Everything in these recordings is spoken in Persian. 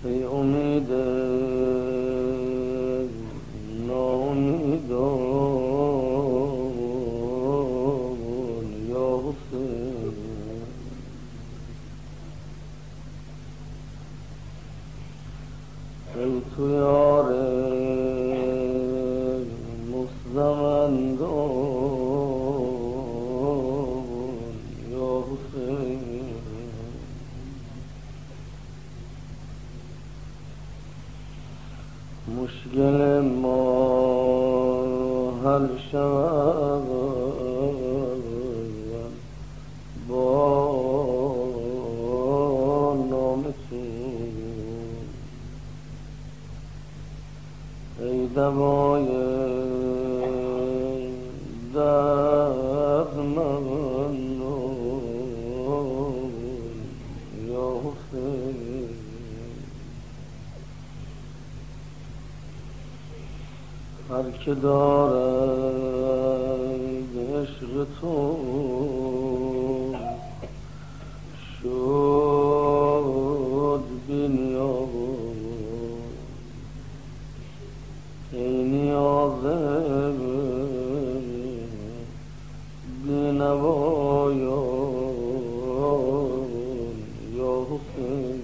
ای امید ناامیدان یا حسین، ای تو یار مستمندان یا حسین، مشکل ما حل شود با نام تو، ای دوای درد من یا حسین، هر که دارد عشق تو شد بی‌نیاز، ای نیاز بی‌نوایان یا حسین،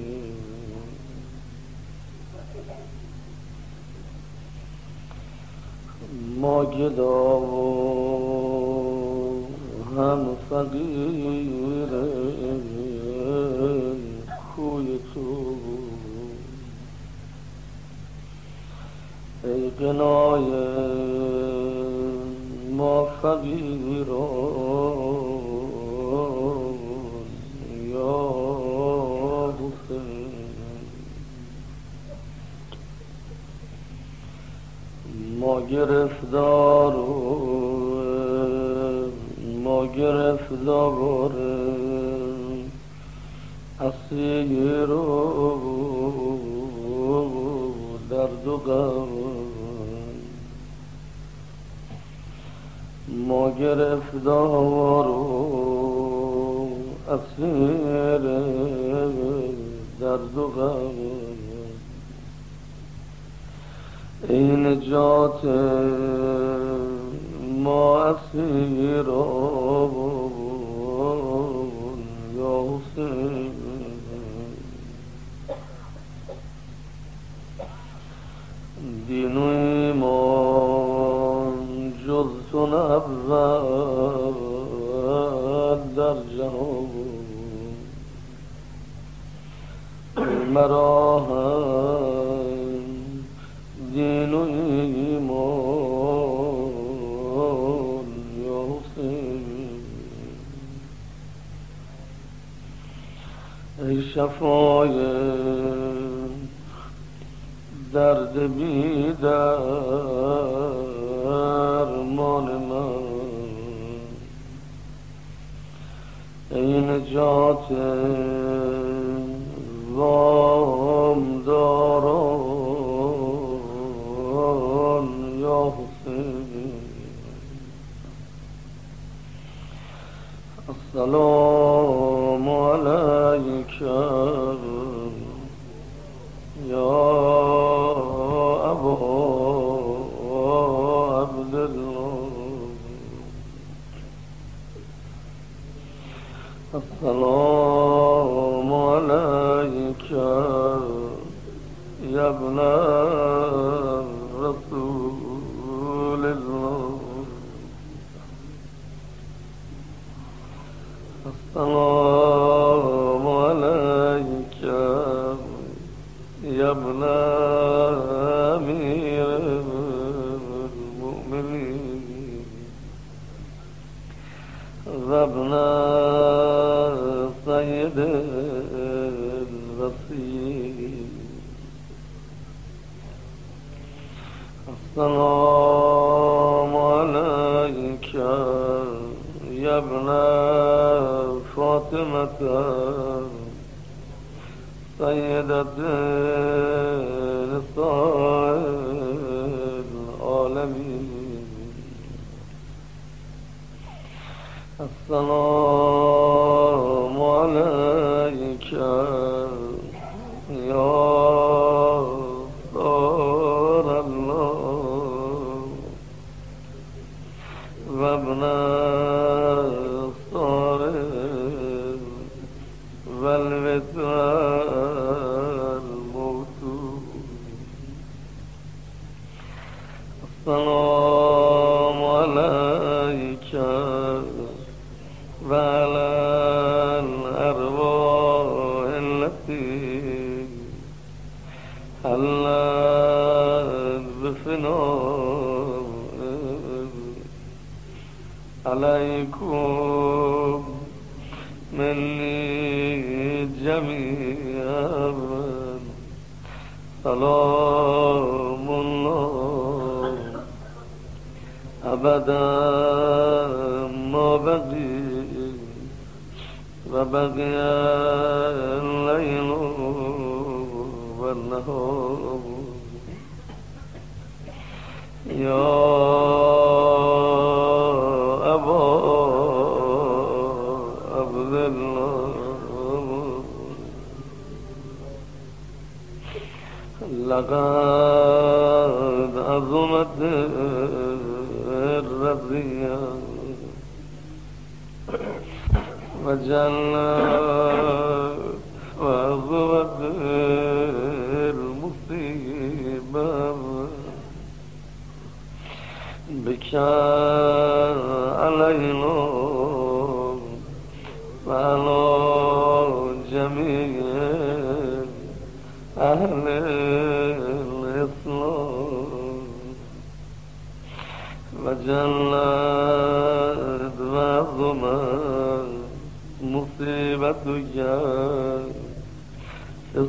ما گدا و هم فقیر کوی تو، ای غنای ما فقیران یا حسین، ما گرفتار اسیر و درد و غم، ما گرفتار و اسیر درد و غم، ای نجات ما اسیران یا حسین، دین و ایمان جز تو نبود در جهان، مرا هم دین و ایمان یا حسین، ای شفای درد بی درمان من، ای نجات وام داران یا حسین، السلام علیک یا ابا عبدالله، السلام علیک یا ابن رسول الله، السلام علیک یا ابن امیر المؤمنین و ابن سید الوصی، السلام علیک یا ابن فاطمة سيدة نساء العالمين، السلام عليك يا حلت بفنا عليكم مني جميعا سلام الله أبدا ما بقي وبقي الليل والنهار يا أبا عبد الله لقد عظمت الرضية وجلت وعظمت المصيبة بك علينا وعلى جميع أهل الإسلام وجلت وعظمت مصيبتك في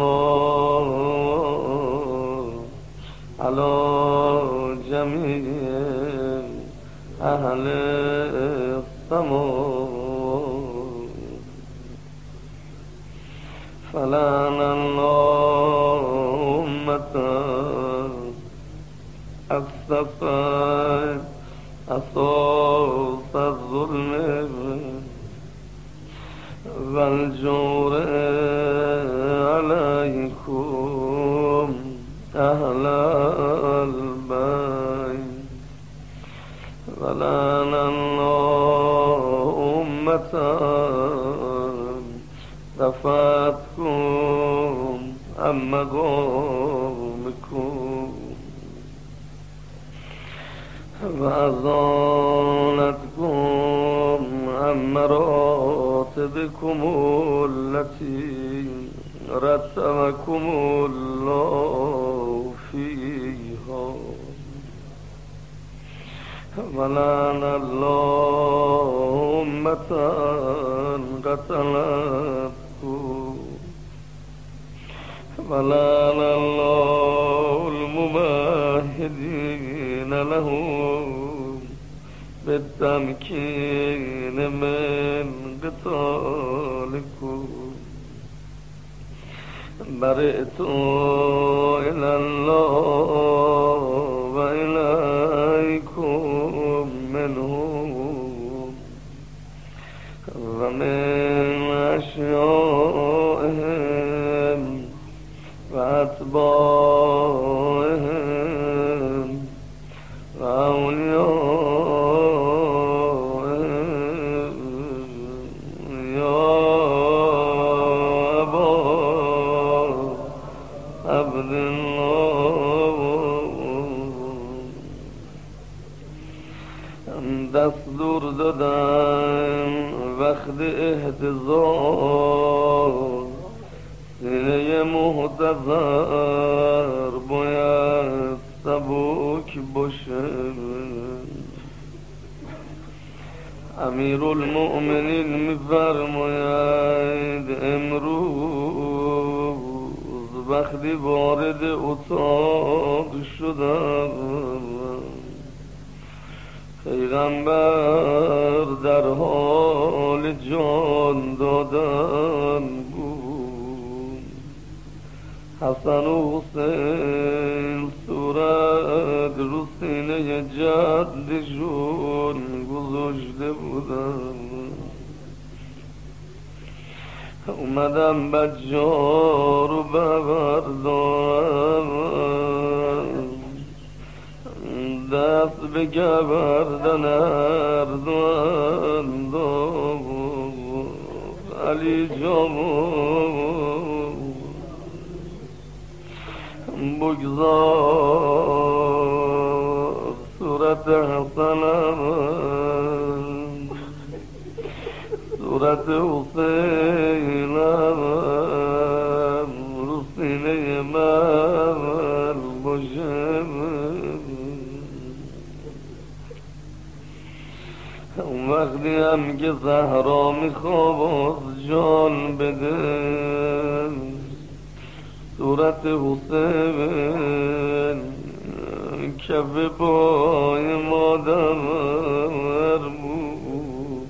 السماء على جميع أهل السماء فلعن الله أمة أسست أساس الظلم والجور عليكم أهل البيت ولعن الله أمة رفعتكم عن مقامكم وأزالتكم عن مراتبكم التي رتبكم الله فيها ولعن الله أمة قتلتكم ولعن الله الممهدين لهم بالتمكين من قتالكم برئت إلى الله وإليكم منهم ومن أشيائهم وأتباعهم وأوليائهم يا أبا عبد الله دستور دادن وقت احتضار سینه محتضر باید سبک باشه امیرالمؤمنین میفرماید امروز وقتی وارد اتاق شدم پیغمبر در حال جان دادن بود حسن و حسین صورت رو سینه جدشون گذاشته بودن اومدم بجا رو ببردارم دست به گبردن اردوان علی جامو بگذار صورت حسنم صورت حسینم رو سینه سینه من باشه. وقتی هم که زهرا میخواد جان بده، صورت حسین کف پای مادر بود.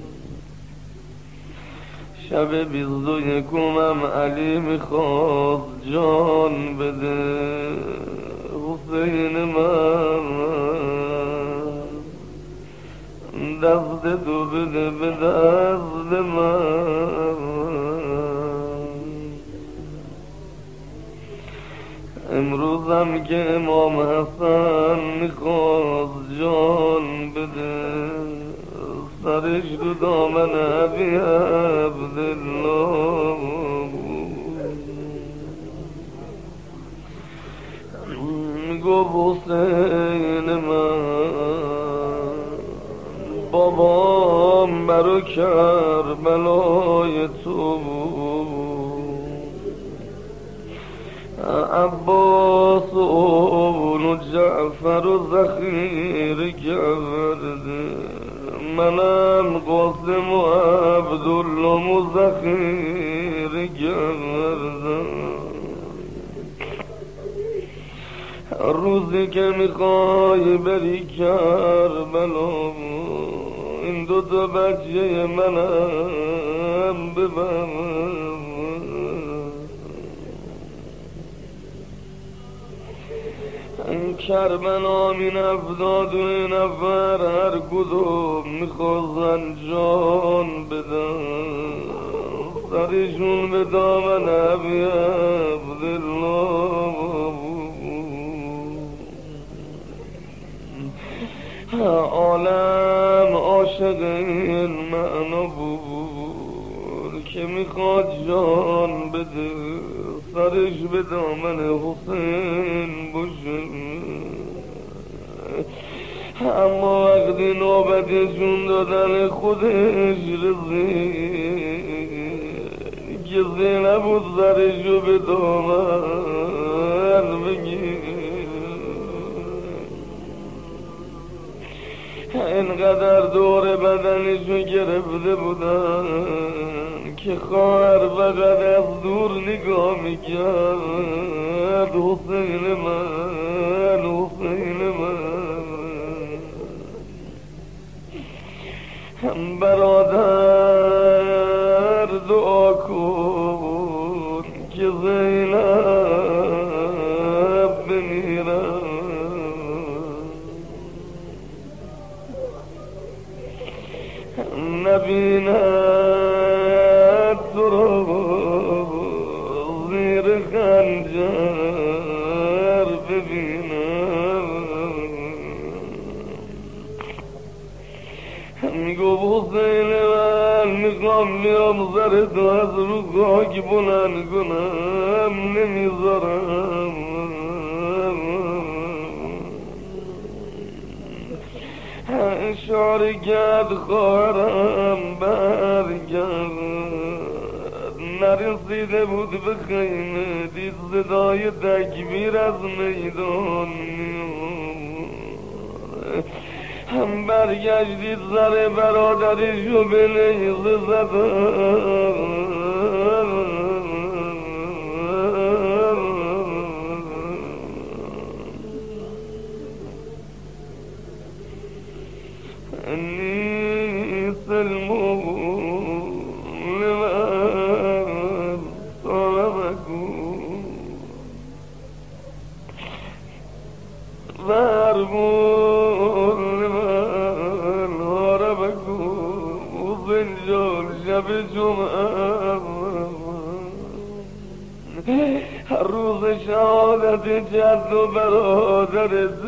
شب 21 علی میخواد جان بده، حسین من دست تو بده به دست من. امروزم که امام حسن میخواد جان بده، سرش تو دامن ابی عبدالله گفت حسین من بابام برو کربلای تو عباس و اون جعفر و ذخیره کرده، منم قاسم و عبدالله و ذخیره کردم. روزی که میخوای بری کربلا، این دوتا بچه منم ببر. کربلا من 72 نفر هر کدوم میخواستن جان بدن، سرشون به دامن ابی عبدالله. عالم عاشق این معنا بود که میخواد جان بده، سرش به دامن حسین باشه. اما وقتی نوبتشون دادن خودش رسید که زینب بود سرشو به دامن بگیر، اینقدر دور بدنشو گرفته بودن که خواهر فقط از دور نگاه میکرد. حسین من، حسین من، برادر دعا کن که زینب بمیرد. نبیند تو را زیر خنجر ببینم. میگو حسین من میخوام بیام سر تو از رو خاک بلند کنم، نمیذارم. اشاره کرد خواهرم برگرد، نرسیده بود به خیمه دید صدای تکبیر از میدان میاد. هم برگشتید سر برادرشو به نیزه زدن. روز شهادت جد و برادرت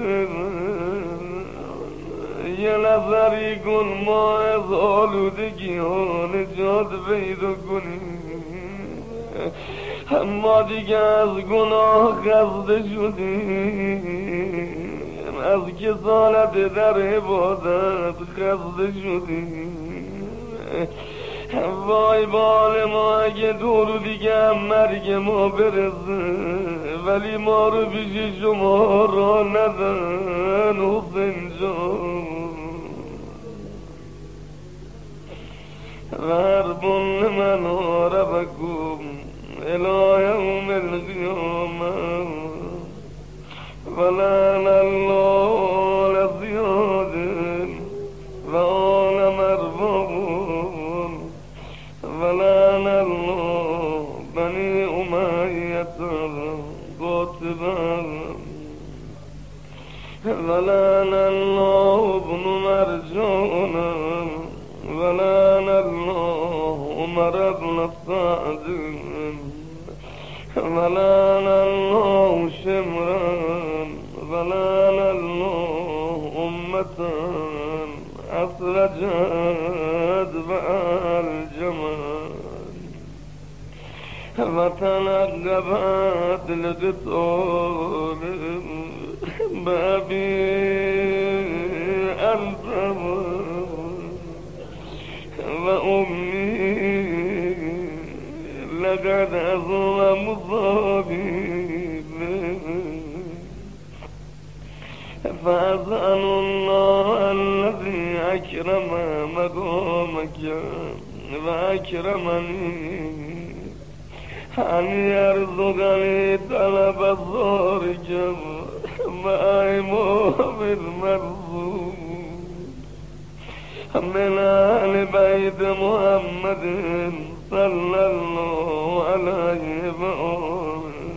یه نظری کن ما از آلودگی ها نجات پیدا کنیم. ما دیگه از گناه خسته شدیم، از کسالت در عبادت خسته شدیم. وای بال ما اگه دور دیگه مرگ ما برسه ولی ما رو پیش شما را ندن حسین جان غربون من ربكم إلى يوم القيامة ولعن الله لزياد وآل مربون ولعن الله بني أمية قاتبا ولعن الله ابن مرجان ولعن الله عمر بن سعد ولعن الله شمرا ولعن الله أمة أسرجت بالجمال وتنقبت لقطار بأبي أنت وأمي لقد أظلم الظالمين فأسأل الله الذي أكرم مقامك وأكرمني أن يرزقني طلب الزارك وأيموم المرزوق من آل بيت محمد صلى الله عليه وسلم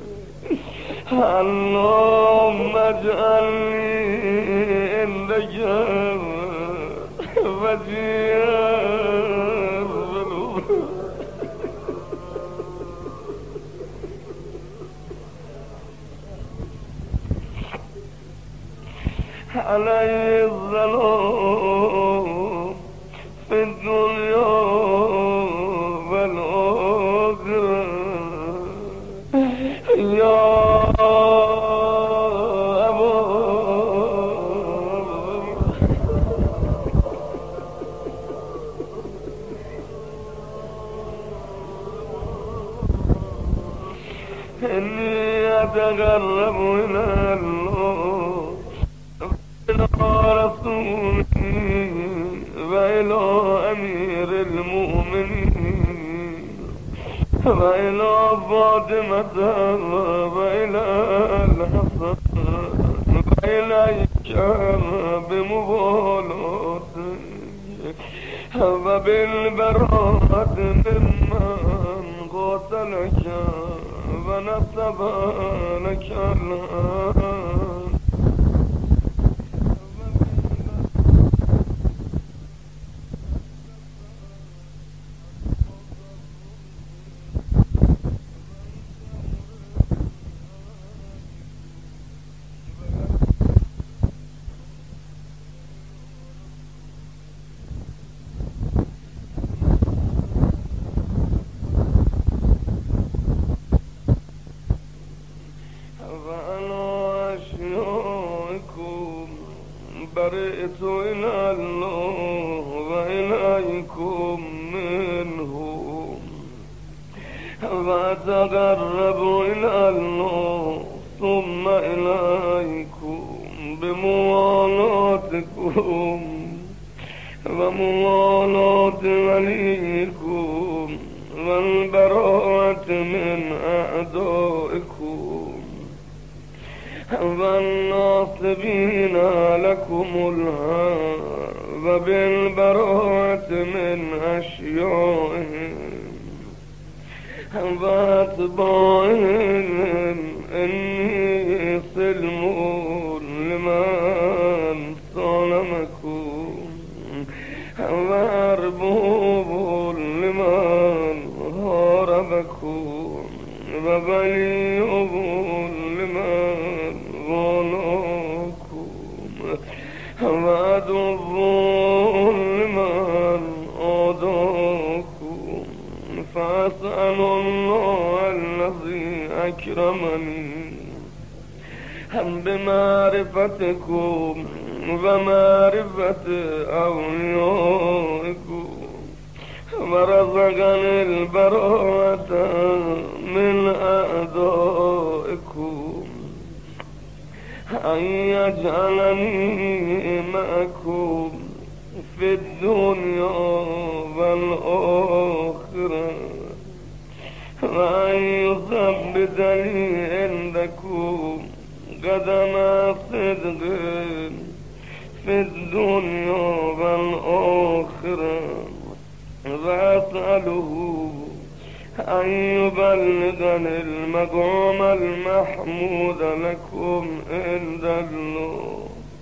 اللهم اجعلني عندك وجيها عليه السلام في الدنيا والآخرة يا أبا إني أتقرب إلى الله إلى رسوله وإلى أمير المؤمنين وإلى فاطمة وإلى الحسن وإليك بمبالاتك وبالبراءة ممن قاتلك ونصب لك الآن برئت إلى الله وإليكم منهم وأتقرب إلى الله ثم إليكم بموالاتكم وموالاة وليكم والبراءة من أعدائكم والناصبين لكم الهار وبالبراءة من أشيائهم وأتباعهم إني سلم لمن ظلمكم وأربوب لمن هاربكم وبليغ لمن ظلمكم وعدو لمن عاداكم فأسأل الله الذي أكرمني بمعرفتكم ومعرفة أوليائكم ورزقني البراءة من أعدائكم أن يجعلني معكم في الدنيا والآخرة وأن يثبت لي عندكم قدم صدق في الدنيا والآخرة وأسأله أن يبلغني المقام المحمود لكم عند الله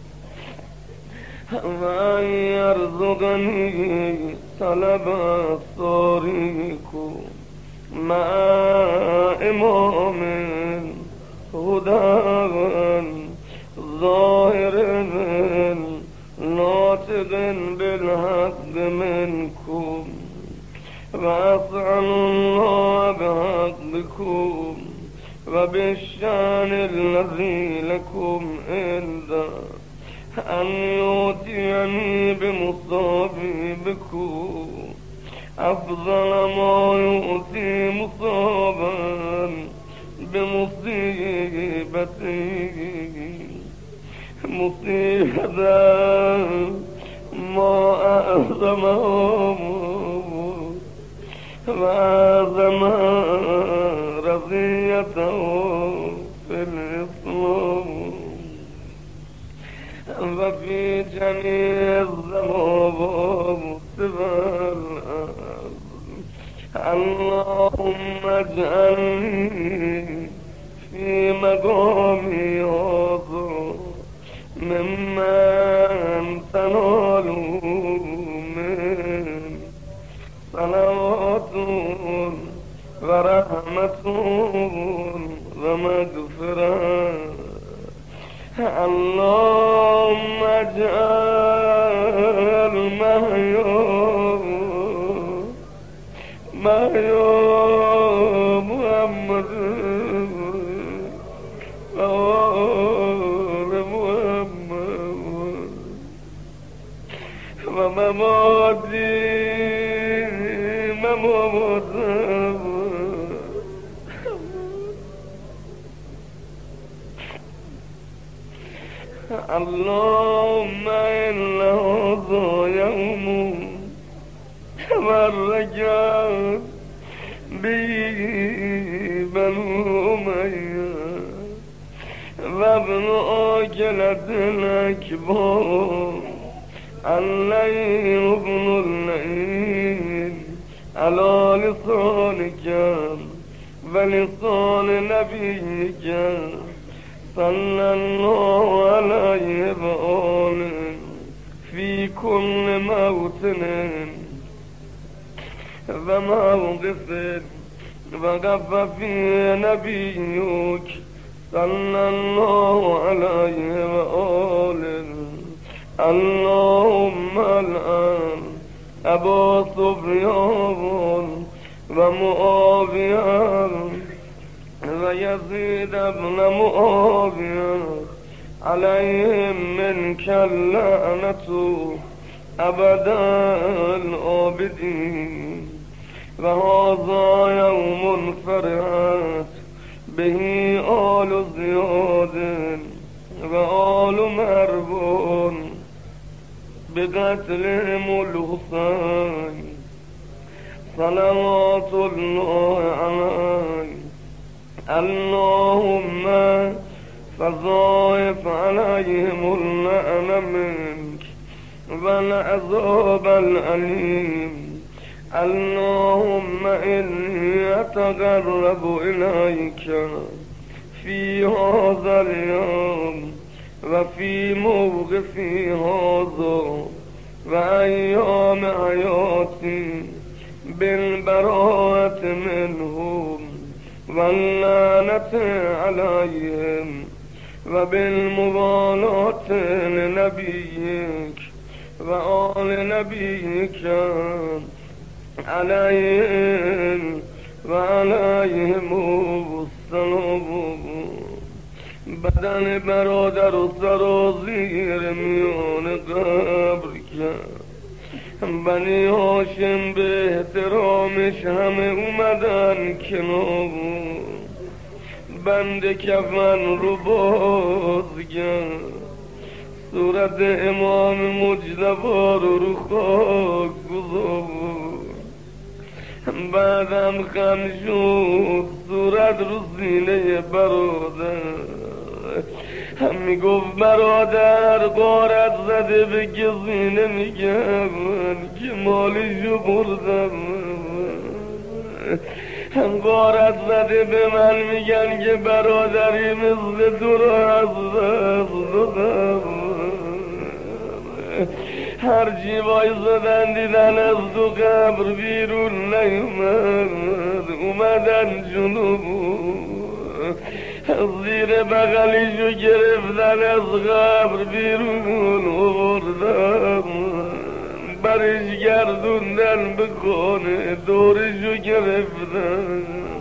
وأن يرزقني طلب أسراركم مع إمام هدى ظاهر ناطق بالحق منكم وأسأل الله بحقكم وبالشان الذي لكم عنده أن يؤتيني بمصابكم أفضل ما يؤتي مصابا مصيبة ما أعظمهم وأعظم رضيته في الإسلام وفي جميع الزمان اللهم اجعلني في مقامي هذا ممن تنال من صلوات ورحمة ومغفرة اللهم اجعل محيا محمد وآل محمد ومماتي ممات اللهم إنه يوم والرجاء به بنو أمية وابن عاجلة الأكبر الليل ابن الليل على لسانك ولسان نبيك صلى الله عليه وآله في كل موطن وموقف وقف فيه نبيك صلى الله عليه وآله اللهم الآن أبا سفيان ومعاوية ويزيد بن معاوية عليهم منك اللعنة أبدا العابدين وهذا يوم فرحت به آل زياد وآل مربون بقتلهم الحسين صلوات الله عليه اللهم فضاعف عليهم اللعن منك والعذاب الأليم اللهم إني أتقرب إليك في هذا اليوم وفي موقفي هذا وأيام حياتي بالبراءة منهم واللعنة عليهم وبالمبالاة لنبيك وآل نبيك عليهم وعليهم السلام بدن برادر و سرازیر میان قبر کرد بنی هاشم به احترامش همه اومدن کنار، بند کفن رو بازگن، صورت امام مجتبی رو خاک گذار. بعدم خم شد صورت رو سینه برادر، هم میگفت برادر غارت زده به کسی نمیگم که مالشو بردم، هم غارت زده به من میگن که برادری مثل تو رو از دست دادم. هرچی وایزدن دیدن از تو قبر بیرون نیومد، اومدن جنوب زیر بغلیشو گرفتن از قبر بیرون آوردن، برش گردوندن به خانه دورشو گرفتن.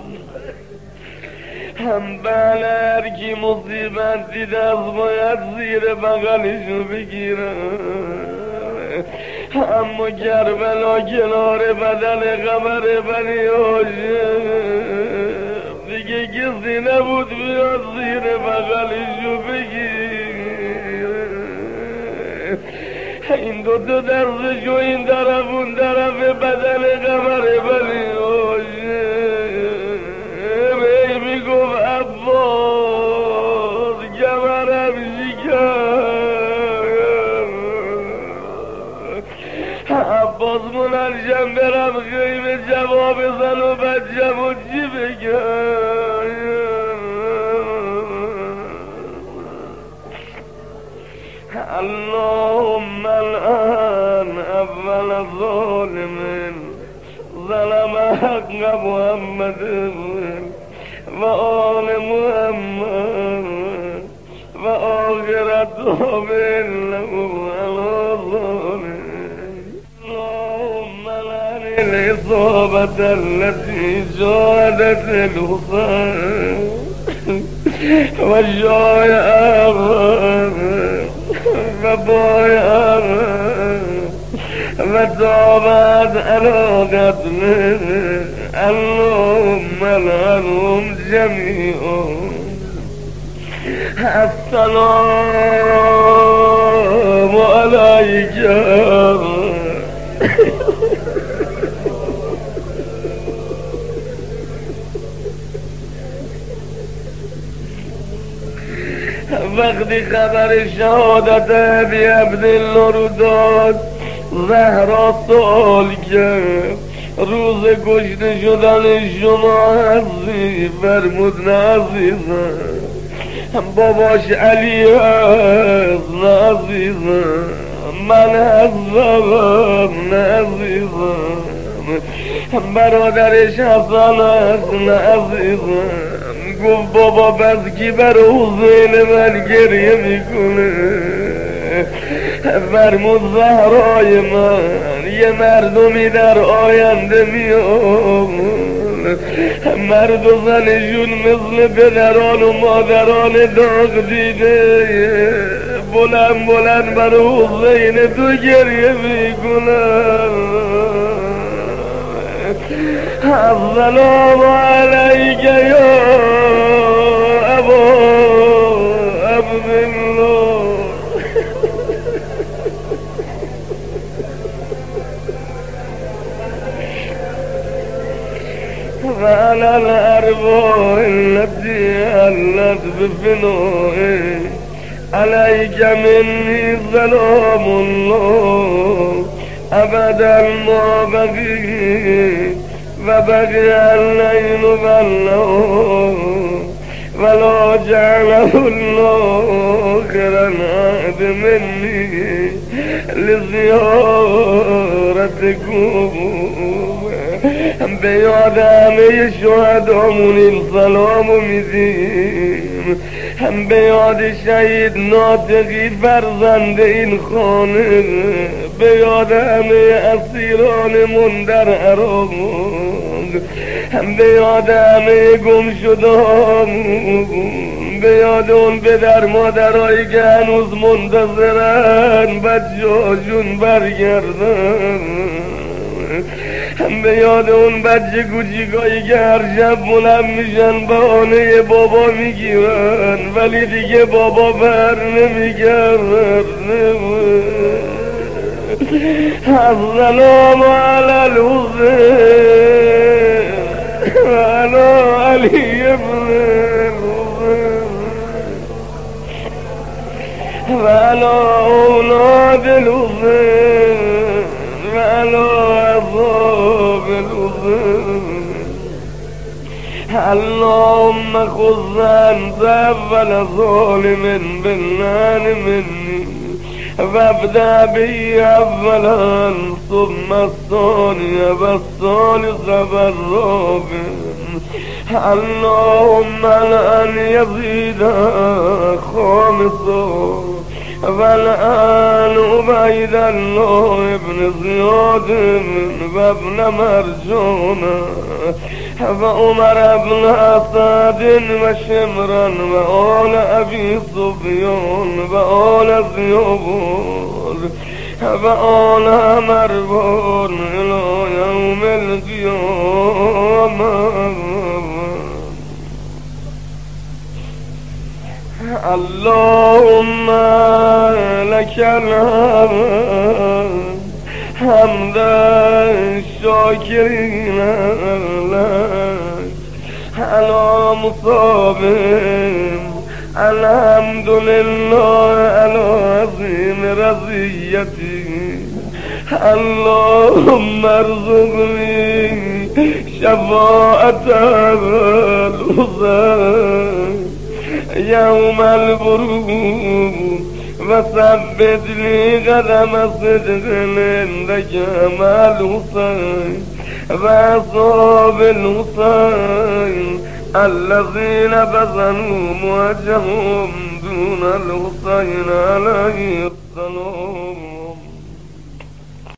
هم بله هرکی مصیبت دید از باید زیر بغلشو بگیرن، اما کربلا کنار بدن قمر بنی هاشم دیگه کسی نبود بیاد زیر بغلشو بگیره. این دوتا دستشو این طرف اون طرف بدن قمر بنی هاشم ای میگفت عباس کمرم عباس منرشم برم خیمه جواب زن و بچم و چی بگم. اللهم الان اول ظالم ظلم حق محمد و آل محمد و آخر تابع له علی ظالم. اللهم لعن الإصابة التي جادت الحسين وشايع وبايع وتابت على قتله. اللهم لعنهم جميعا. السلام عليك وقتی خبر شهادت ابی عبدالله رو داد زهرا سوال کرد روز کشته شدن شما هستی؟ فرمود نه عزیزم. باباش علی هست؟ نه عزیزم. من هستم؟ نه عزیزم. برادرش حسن هست؟ نه عزیزم. گفت بابا بس کی بر حسین من گریه میکنه؟ فرمود زهرای من یه مردمی در آینده میاد مرد و زنشون مثل پدران و مادران داغ دیده بلند بلند بر حسین تو گریه میکنن. السلام علیک یا ابا عبدالله. وعلى الأرواح التي هلت بفنائه عليك مني سلام الله أبدا ما بقي وبقي الليل والنهار ولا جعله الله آخر العهد مني لزيارتكم. به یاد همه شهدامون این سلامو میدیم، هم به یاد شهید ناطقی فرزند این خانه، به یاد همه اسیرانمون در عراق، هم به یاد همه گم شدهامون، به یاد اون پدر مادرایی که هنوز منتظرن بچه‌هاشون برگردن، به یاد اون بچه کوچیکایی که هر شب بلند میشن بهانه بابا میگیرن ولی دیگه بابا بر نمیگردن. السلام علی الحسین علی علی ابن الحسین و علی اولاد الحسین و علی اصحاب الحسین. اللهم خذ انت اول ظالم باللعن مني وابدأ به اولا ثم الثاني والثالث والرابع. اللهم لأن يزيد خامسا والآن عبيد الله ابن زياد وابن مرجان وعمر ابن اسد وشمرا وآل ابي سفيان وآل زياد وآل مروان الى يوم القيامة. اللهم لك الحمد حمدا الشاكرين لك على مصابهم. الحمد لله على عظيم رضيتي. اللهم ارزقني شفاعة الحسين يوم البروج وثبت لي قدم صدق عندك مع الحسين وأصحاب الحسين الذين بذلوا وجههم دون الحسين عليه السلام.